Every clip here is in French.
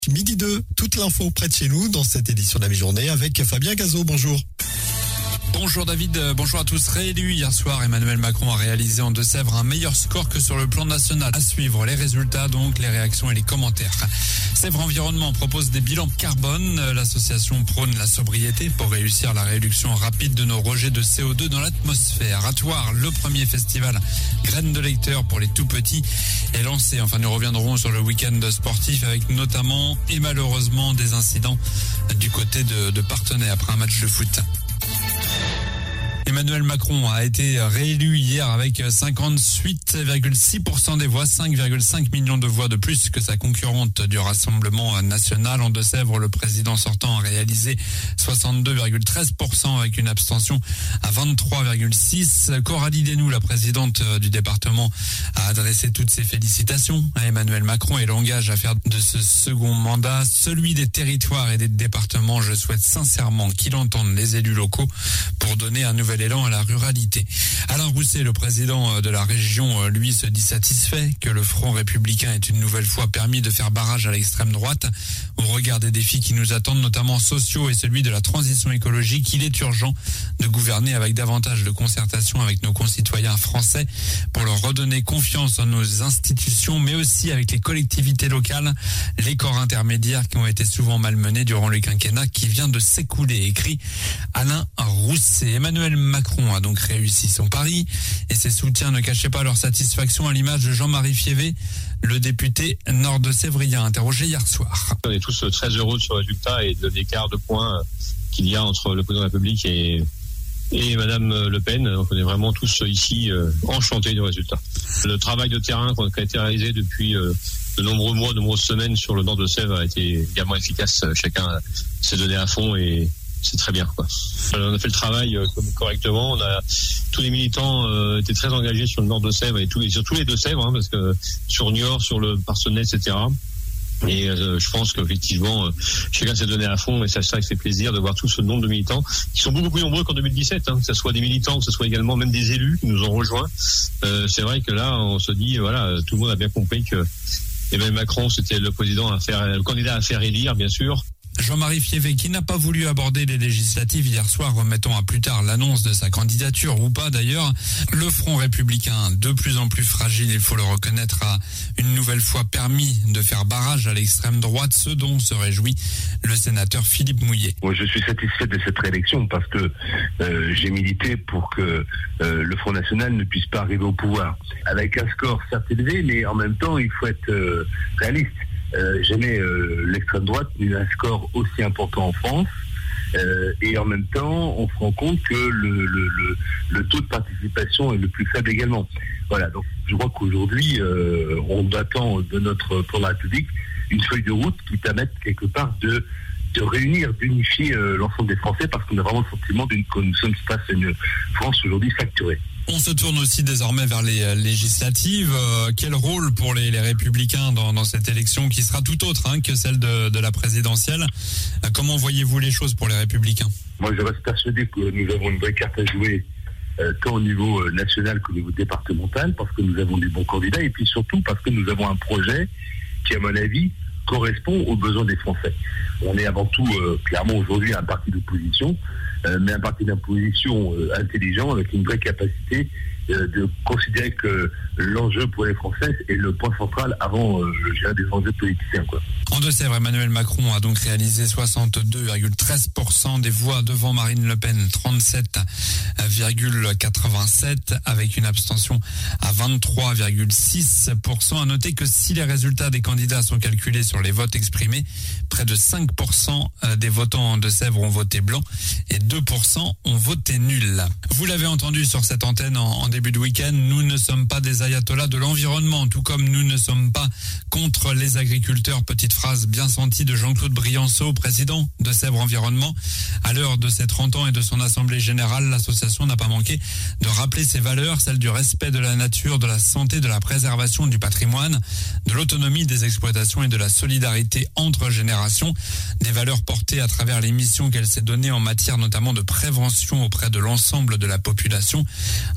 Midi 2, toute l'info près de chez nous dans cette édition de la mi-journée avec Fabien Cazot. Bonjour. Bonjour David, bonjour à tous. Réélu hier soir, Emmanuel Macron a réalisé en Deux-Sèvres un meilleur score que sur le plan national. À suivre les résultats, donc les réactions et les commentaires. Sèvres Environnement propose des bilans carbone. L'association prône la sobriété pour réussir la réduction rapide de nos rejets de CO2 dans l'atmosphère. À Thouars, le premier festival Graines de lecteur pour les tout petits est lancé. Enfin, nous reviendrons sur le week-end sportif avec notamment et malheureusement des incidents du côté de Parthenay après un match de foot. Emmanuel Macron a été réélu hier avec 58,6% des voix, 5,5 millions de voix de plus que sa concurrente du Rassemblement national. En Deux-Sèvres, le président sortant a réalisé 62,13% avec une abstention à 23,6%. Coralie Desnoux, la présidente du département, a adressé toutes ses félicitations à Emmanuel Macron et l'engage à faire de ce second mandat celui des territoires et des départements. Je souhaite sincèrement qu'il entende les élus locaux pour donner un nouvel élan à la ruralité. Alain Rousset, le président de la région, lui se dit satisfait que le Front républicain ait une nouvelle fois permis de faire barrage à l'extrême droite. Au regard des défis qui nous attendent, notamment sociaux et celui de la transition écologique, il est urgent de gouverner avec davantage de concertation avec nos concitoyens français pour leur redonner confiance en nos institutions, mais aussi avec les collectivités locales, les corps intermédiaires qui ont été souvent malmenés durant le quinquennat qui vient de s'écouler, écrit Alain Rousset. Emmanuel Macron a donc réussi son pari et ses soutiens ne cachaient pas leur satisfaction à l'image de Jean-Marie Fievé, le député nord-de-sévrien interrogé hier soir. On est tous très heureux de ce résultat et de l'écart de points qu'il y a entre le président de la République et Madame Le Pen. On est vraiment tous ici enchantés du résultat. Le travail de terrain qui a été réalisé depuis de nombreux mois, de nombreuses semaines sur le nord de Sèvres a été également efficace. Chacun s'est donné à fond et c'est très bien, quoi. On a fait le travail correctement. Tous les militants étaient très engagés sur le nord de Sèvres et sur tous les Deux-Sèvres, parce que sur Niort, sur le Parthenay, etc. Et je pense qu'effectivement, chacun s'est donné à fond et ça fait plaisir de voir tout ce nombre de militants qui sont beaucoup plus nombreux qu'en 2017, que ce soit des militants, que ce soit également même des élus qui nous ont rejoints. C'est vrai que là, on se dit, voilà, tout le monde a bien compris que Emmanuel Macron, c'était le candidat à faire élire, bien sûr. Jean-Marie Fievé, qui n'a pas voulu aborder les législatives hier soir, remettant à plus tard l'annonce de sa candidature, ou pas d'ailleurs. Le Front républicain, de plus en plus fragile, il faut le reconnaître, a une nouvelle fois permis de faire barrage à l'extrême droite, ce dont se réjouit le sénateur Philippe Mouillet. Moi, je suis satisfait de cette réélection parce que j'ai milité pour que le Front National ne puisse pas arriver au pouvoir. Avec un score certes élevé, mais en même temps, il faut être réaliste. Jamais l'extrême droite n'a eu un score aussi important en France et en même temps on se rend compte que le taux de participation est le plus faible également. Voilà, donc je crois qu'aujourd'hui on attend de notre pour la République une feuille de route qui permette quelque part de réunir, d'unifier l'ensemble des Français parce qu'on a vraiment le sentiment que nous sommes face à une France aujourd'hui fracturée. On se tourne aussi désormais vers les législatives. Quel rôle pour les Républicains dans cette élection qui sera tout autre que celle de la présidentielle? Comment voyez-vous les choses pour les Républicains? Moi, je reste persuadé que nous avons une vraie carte à jouer tant au niveau national qu'au niveau départemental parce que nous avons des bons candidats et puis surtout parce que nous avons un projet qui, à mon avis, correspond aux besoins des Français. On est avant tout, clairement aujourd'hui, un parti d'opposition, mais un parti d'opposition intelligent avec une vraie capacité de considérer que l'enjeu pour les Français est le point central avant des enjeux politiciens, quoi. En Deux-Sèvres, Emmanuel Macron a donc réalisé 62,13% des voix devant Marine Le Pen, 37,87% avec une abstention à 23,6%. À noter que si les résultats des candidats sont calculés sur les votes exprimés, près de 5% des votants en Deux-Sèvres ont voté blanc et 2% ont voté nul. Vous l'avez entendu sur cette antenne en début de week-end, nous ne sommes pas des ayatollahs de l'environnement, tout comme nous ne sommes pas contre les agriculteurs. Petite phrase bien sentie de Jean-Claude Brianceau, président de Sèvres Environnement. À l'heure de ses 30 ans et de son assemblée générale, l'association n'a pas manqué de rappeler ses valeurs, celles du respect de la nature, de la santé, de la préservation du patrimoine, de l'autonomie des exploitations et de la solidarité entre générations. Des valeurs portées à travers les missions qu'elle s'est données en matière notamment de prévention auprès de l'ensemble de la population. Ainsi,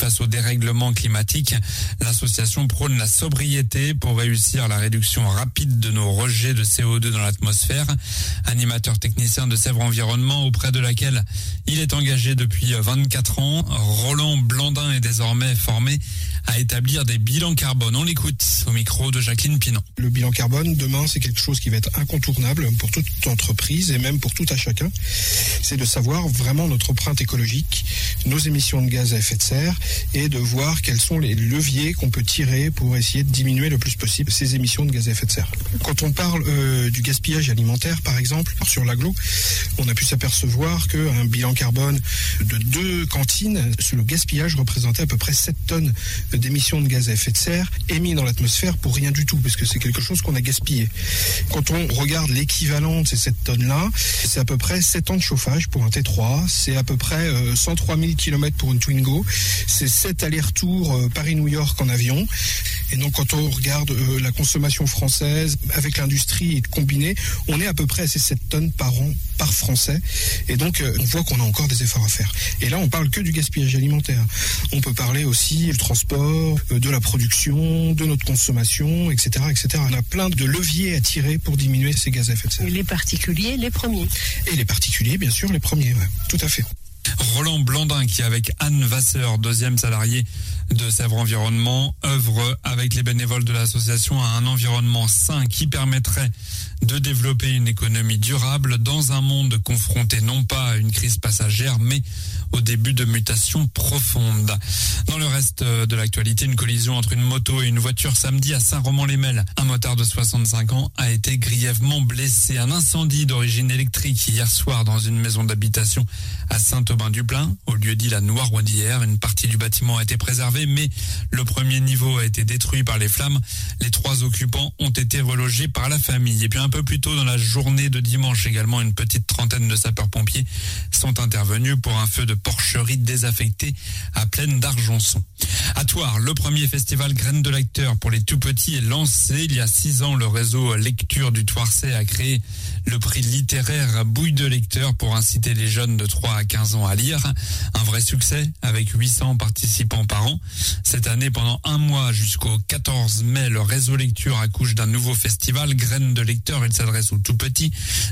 face au dérèglement climatique. L'association prône la sobriété pour réussir la réduction rapide de nos rejets de CO2 dans l'atmosphère. Animateur technicien de Sèvres Environnement, auprès de laquelle il est engagé depuis 24 ans, Roland Blandin est désormais formé à établir des bilans carbone. On l'écoute au micro de Jacqueline Pinon. Le bilan carbone, demain, c'est quelque chose qui va être incontournable pour toute entreprise et même pour tout à chacun. C'est de savoir vraiment notre empreinte écologique, nos émissions de gaz à effet de serre et de voir quels sont les leviers qu'on peut tirer pour essayer de diminuer le plus possible ces émissions de gaz à effet de serre. Quand on parle du gaspillage alimentaire, par exemple, sur l'agglo, on a pu s'apercevoir qu'un bilan carbone de 2 cantines, le gaspillage représentait à peu près 7 tonnes d'émissions de gaz à effet de serre émis dans l'atmosphère pour rien du tout, parce que c'est quelque chose qu'on a gaspillé. Quand on regarde l'équivalent de ces 7 tonnes-là, c'est à peu près 7 ans de chauffage pour un T3, c'est à peu près 103 000 km pour une Twingo, c'est 7 allers-retours Paris-New York en avion. Et donc quand on regarde la consommation française avec l'industrie combinée, on est à peu près à ces 7 tonnes par an par Français. Et donc on voit qu'on a encore des efforts à faire. Et là on parle que du gaspillage alimentaire. On peut parler aussi du transport, de la production, de notre consommation, etc., etc. On a plein de leviers à tirer pour diminuer ces gaz à effet de serre. Et les particuliers, les premiers. Et les particuliers, bien sûr, les premiers, ouais, tout à fait. Roland Blandin, qui avec Anne Vasseur, deuxième salarié de Sèvres Environnement, œuvre avec les bénévoles de l'association à un environnement sain qui permettrait de développer une économie durable dans un monde confronté non pas à une crise passagère, mais au début de mutations profondes. Dans le reste de l'actualité, une collision entre une moto et une voiture samedi à Saint-Roman-les-Melles. Un motard de 65 ans a été grièvement blessé. Un incendie d'origine électrique hier soir dans une maison d'habitation à Saint-Aubin-du-Plain, au lieu-dit la Noiraudière. Une partie du bâtiment a été préservée, mais le premier niveau a été détruit par les flammes. Les 3 occupants ont été relogés par la famille. Et puis un peu plus tôt dans la journée de dimanche également, une petite trentaine de sapeurs-pompiers sont intervenus pour un feu de porcherie désaffecté à Plaine d'Argenson. À Thouars, le premier festival Graines de lecteur pour les tout-petits est lancé. Il y a 6 ans, le réseau Lecture du Thouarsais a créé le prix littéraire Bouille de lecteur pour inciter les jeunes de 3 à 15 ans à lire. Un vrai succès avec 800 participants par an. Cette année, pendant un mois jusqu'au 14 mai, le réseau Lecture accouche d'un nouveau festival Graines de lecteur. Il s'adresse aux tout-petits,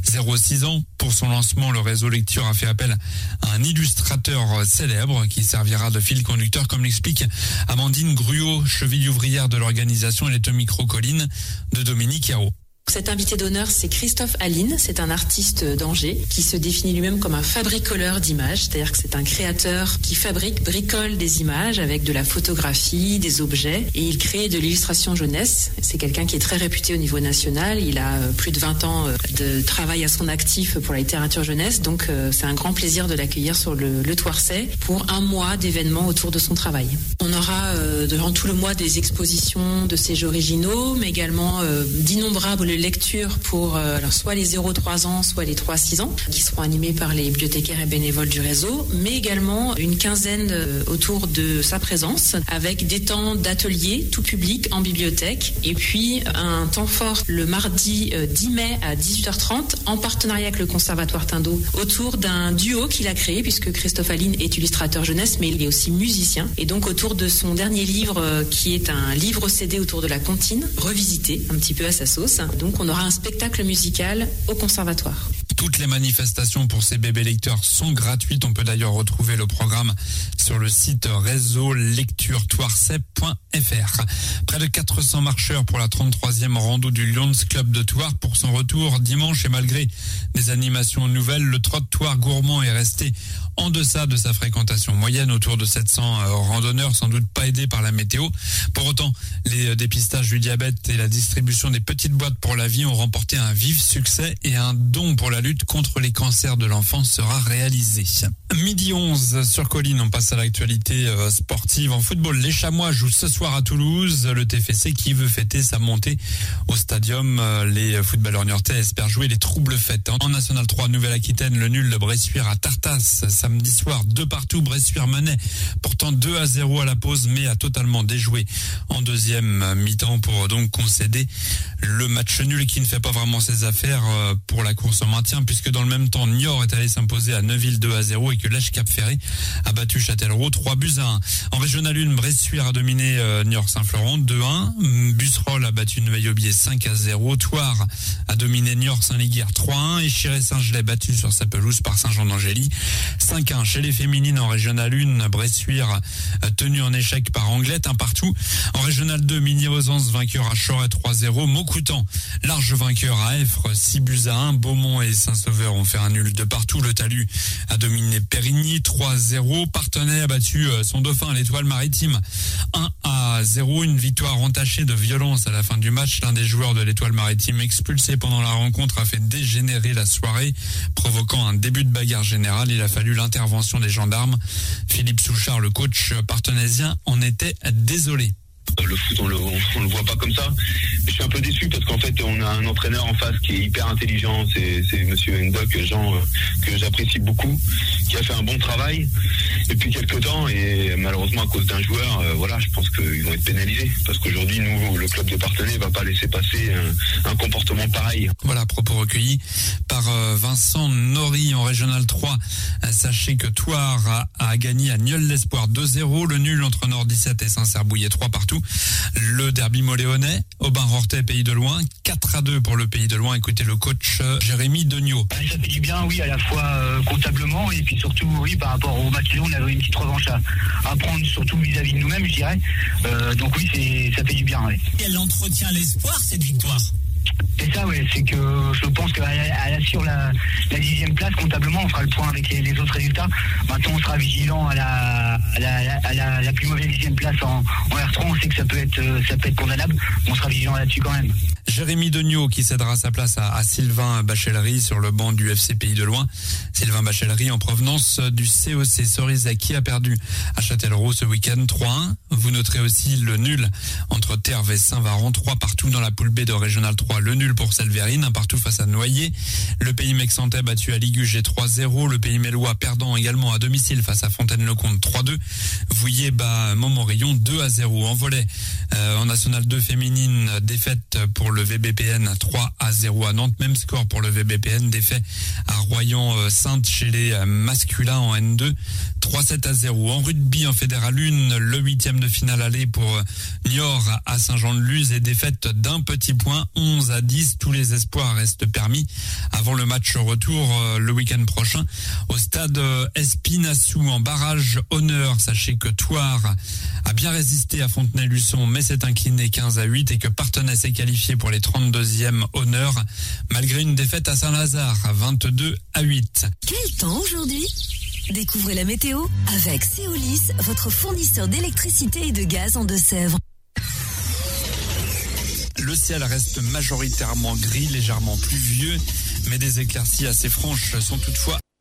0-6 ans. Pour son lancement, le réseau Lecture a fait appel à un illustrateur célèbre qui servira de fil conducteur, comme l'explique Amandine Gruot, cheville ouvrière de l'organisation. Elle est au micro Colline de Dominique Yarot. Cet invité d'honneur, c'est Christophe Aline. C'est un artiste d'Angers qui se définit lui-même comme un fabricoleur d'images. C'est-à-dire que c'est un créateur qui bricole des images avec de la photographie, des objets. Et il crée de l'illustration jeunesse. C'est quelqu'un qui est très réputé au niveau national. Il a plus de 20 ans de travail à son actif pour la littérature jeunesse. Donc c'est un grand plaisir de l'accueillir sur le Thouarsais pour un mois d'événements autour de son travail. On aura durant tout le mois des expositions de ses jeux originaux, mais également d'innombrables lectures pour alors soit les 0-3 ans, soit les 3-6 ans, qui seront animées par les bibliothécaires et bénévoles du réseau, mais également une quinzaine autour de sa présence, avec des temps d'ateliers tout public en bibliothèque, et puis un temps fort le mardi 10 mai à 18h30, en partenariat avec le Conservatoire Tindeau, autour d'un duo qu'il a créé, puisque Christophe Aline est illustrateur jeunesse, mais il est aussi musicien, et donc autour de son dernier livre, qui est un livre CD autour de la comptine, revisité un petit peu à sa sauce. Donc on aura un spectacle musical au Conservatoire. Toutes les manifestations pour ces bébés lecteurs sont gratuites. On peut d'ailleurs retrouver le programme sur le site réseau-lecture-thouarsais.fr. Près de 400 marcheurs pour la 33e rando du Lions Club de Thouars pour son retour dimanche. Et malgré des animations nouvelles, le trottoir gourmand est resté en deçà de sa fréquentation moyenne, autour de 700 randonneurs, sans doute pas aidés par la météo. Pour autant, les dépistages du diabète et la distribution des petites boîtes pour la vie ont remporté un vif succès, et un don pour la lutte contre les cancers de l'enfance sera réalisé. 12h11 sur Colline, on passe à l'actualité sportive. En football, les Chamois jouent ce soir à Toulouse. Le TFC qui veut fêter sa montée au stadium. Les footballeurs niortais espèrent jouer les troubles fêtes. En National 3, Nouvelle-Aquitaine, le nul de Bressuire à Tartas samedi soir, 2-2. Bressuire menait pourtant 2-0 à la pause, mais a totalement déjoué en deuxième mi-temps pour donc concéder le match nul qui ne fait pas vraiment ses affaires pour la course au maintien, puisque dans le même temps, Niort est allé s'imposer à Neuville 2-0 et que l'Èche-Cap-Ferré a battu Châtellerault 3-1. En Régional 1, Bressuire a dominé Niort-Saint-Florent 2-1. Busserolles a battu Neuilly-Aubier 5-0. Thouars a dominé Niort-Saint-Liguière 3-1 et Chiré-Saint-Gelais battu sur sa pelouse par Saint-Jean-d'Angély 5-1. Chez les féminines en Régional 1, Bressuire tenu en échec par Anglette 1-1. En Régional 2, Mini-Ausence vainqueur à Choret 3-0. Maucoutan large vainqueur à Effre 6-1. Beaumont et Saint-Sauveur ont fait un nul de partout. Le Talus a dominé Périgny 3-0. Parthenay a battu son dauphin l'Étoile Maritime 1-0. Une victoire entachée de violence à la fin du match. L'un des joueurs de l'Étoile Maritime expulsé pendant la rencontre a fait dégénérer la soirée, provoquant un début de bagarre générale. Il a fallu l'intervention des gendarmes. Philippe Souchard, le coach partenaisien, en était désolé. Le foot, on le voit pas comme ça. Je suis un peu déçu parce qu'en fait, on a un entraîneur en face qui est hyper intelligent. C'est Monsieur Ndoc, Jean, que j'apprécie beaucoup, qui a fait un bon travail depuis quelques temps. Et malheureusement, à cause d'un joueur, je pense qu'ils vont être pénalisés. Parce qu'aujourd'hui, nous, le club de Parthenay va pas laisser passer un comportement pareil. Voilà, propos recueillis par Vincent Nori en Régional 3. Sachez que Thouars a gagné à Nieul-l'Espoir 2-0. Le nul entre Nord 17 et Saint-Cerbouillet 3-2. Le derby moléonais, Aubin-Rortais, Pays de Loin, 4-2 pour le Pays de Loin. Écoutez le coach Jérémy Degnaud. Ça fait du bien, oui, à la fois comptablement et puis surtout, oui, par rapport au match, on avait une petite revanche à prendre, surtout vis-à-vis de nous-mêmes, je dirais. Donc oui, ça fait du bien, oui. Elle entretient l'espoir, cette victoire. C'est ça, ouais, c'est que je pense qu'elle assure la 10e place comptablement, on fera le point avec les autres résultats. Maintenant, on sera vigilant à la plus mauvaise 10e place en R3. On sait que ça peut être condamnable. On sera vigilant là-dessus quand même. Jérémy Degnaud qui cédera sa place à Sylvain Bachellery sur le banc du FC Pays de Loin. Sylvain Bachellery en provenance du COC Cerisay qui a perdu à Châtellerault ce week-end 3-1. Vous noterez aussi le nul entre Terve et Saint-Varan, 3-2 dans la poule B de Régional 3. Le nul pour Selverine, 1-1 face à Noyer. Le Pays Mexantais battu à Ligugé 3-0. Le Pays Mélois perdant également à domicile face à Fontaine-le-Comte 3-2. Vouillé bat Montmorillon 2-0. En volley, en National 2 féminine, défaite pour le VBPN 3-0 à Nantes. Même score pour le VBPN, défaite à Royan-Sainte chez les masculins en N2. 3-7-0. En rugby, en Fédéral 1, le 8e de finale aller pour Niort à Saint-Jean-de-Luz et défaite d'un petit point, 11-10. Tous les espoirs restent permis avant le match retour le week-end prochain au stade Espinassou en barrage honneur. Sachez que Thouars a bien résisté à Fontenay-Luçon mais s'est incliné 15-8 et que Parthenay s'est qualifié pour les 32e honneurs malgré une défaite à Saint-Lazare à 22-8. Quel temps aujourd'hui ? Découvrez la météo avec Céolis, votre fournisseur d'électricité et de gaz en Deux-Sèvres. Le ciel reste majoritairement gris, légèrement pluvieux, mais des éclaircies assez franches sont toutefois